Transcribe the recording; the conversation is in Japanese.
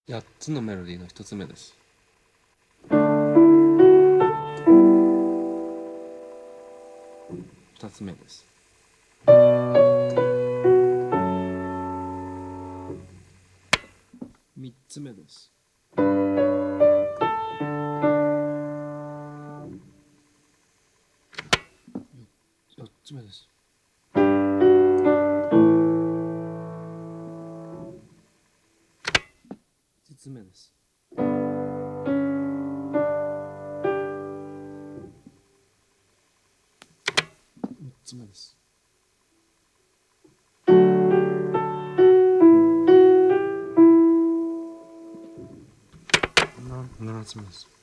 8つのメロディーの1つ目です。2つ目です。3つ目です。4つ目です。5つ目です。6つ目です。7つ目です。